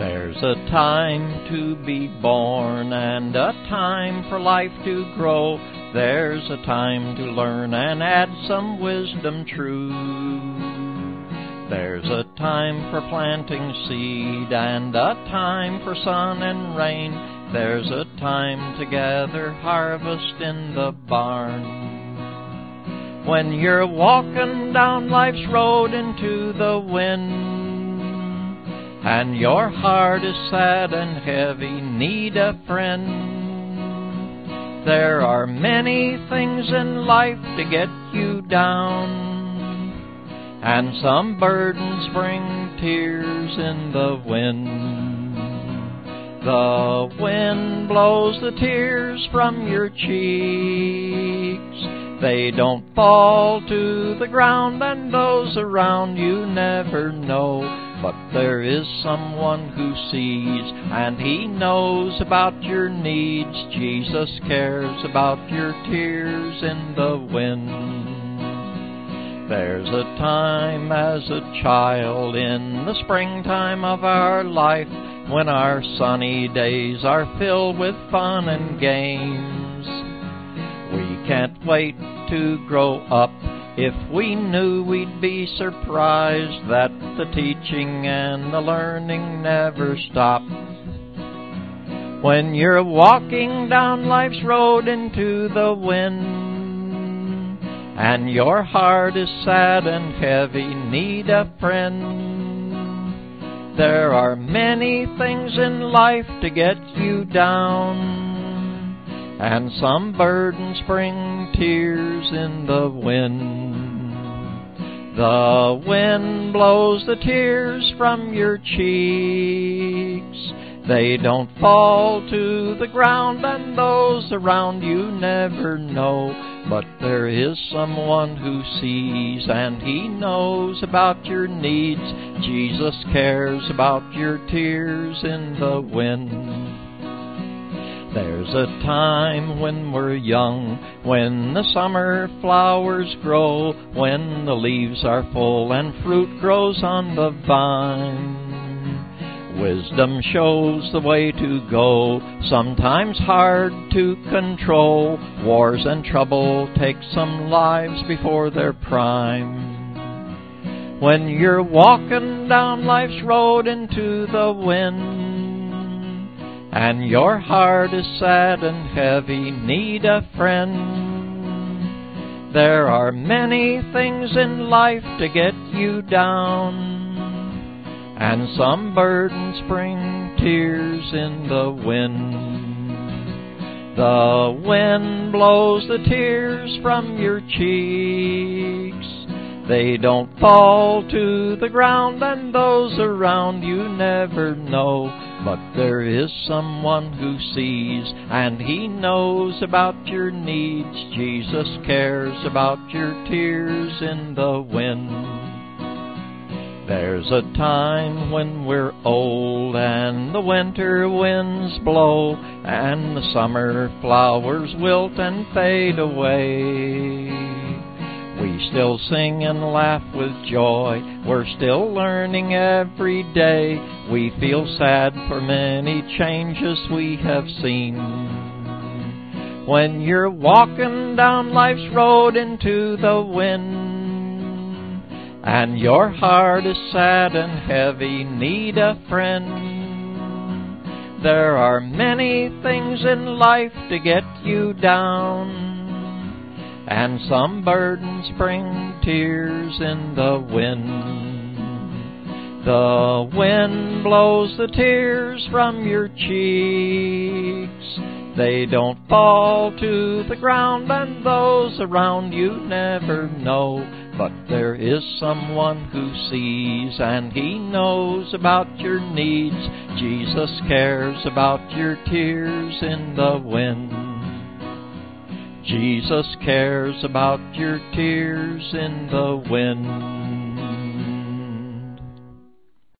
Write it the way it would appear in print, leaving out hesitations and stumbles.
There's a time to be born and a time for life to grow. There's a time to learn and add some wisdom true. There's a time for planting seed and a time for sun and rain. There's a time to gather harvest in the barn. When you're walking down life's road into the wind, and your heart is sad and heavy, need a friend. There are many things in life to get you down, and some burdens bring tears in the wind. The wind blows the tears from your cheeks. They don't fall to the ground, and those around you never know. But there is someone who sees, and he knows about your needs. Jesus cares about your tears in the wind. There's a time as a child in the springtime of our life, when our sunny days are filled with fun and games. We can't wait to grow up. If we knew, we'd be surprised that the teaching and the learning never stop. When you're walking down life's road into the wind, and your heart is sad and heavy, need a friend. There are many things in life to get you down, and some burdens bring tears in the wind. The wind blows the tears from your cheeks. They don't fall to the ground, and those around you never know. But there is someone who sees, and he knows about your needs. Jesus cares about your tears in the wind. There's a time when we're young, when the summer flowers grow, when the leaves are full and fruit grows on the vine. Wisdom shows the way to go, sometimes hard to control. Wars and trouble take some lives before their prime. When you're walking down life's road into the wind, and your heart is sad and heavy, need a friend. There are many things in life to get you down, and some burdens bring tears in the wind. The wind blows the tears from your cheeks. They don't fall to the ground, and those around you never know. But there is someone who sees, and he knows about your needs. Jesus cares about your tears in the wind. There's a time when we're old, and the winter winds blow, and the summer flowers wilt and fade away. We still sing and laugh with joy. We're still learning every day. We feel sad for many changes we have seen. When you're walking down life's road into the wind, and your heart is sad and heavy, need a friend. There are many things in life to get you down, and some burdens bring tears in the wind. The wind blows the tears from your cheeks. They don't fall to the ground, and those around you never know. But there is someone who sees, and he knows about your needs. Jesus cares about your tears in the wind. Jesus cares about your tears in the wind.